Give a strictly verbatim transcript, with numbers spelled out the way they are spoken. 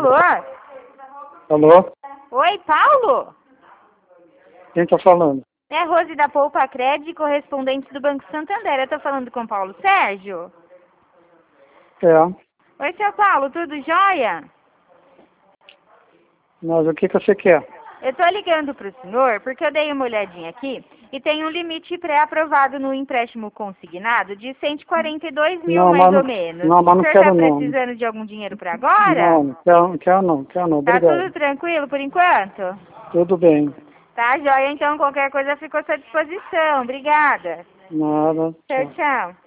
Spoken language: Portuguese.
Alô? Alô? Oi, Paulo? Quem tá falando? É Rose da Poupa Cred, correspondente do Banco Santander. Eu tô falando com o Paulo Sérgio? É. Oi, seu Paulo, tudo jóia? Mas o que que você quer? Eu tô ligando pro senhor porque eu dei uma olhadinha aqui e tem um limite pré-aprovado no empréstimo consignado de cento e quarenta e dois mil, Não, mais mas ou não, menos. não, mas O não senhor tá quero não. precisando de algum dinheiro pra agora? Não, não quero, não quero não, quero não. Tá tudo Obrigado. tranquilo por enquanto? Tudo bem. Tá, jóia, então qualquer coisa ficou à sua disposição. Obrigada. Nada. Tchau, Tchau. tchau.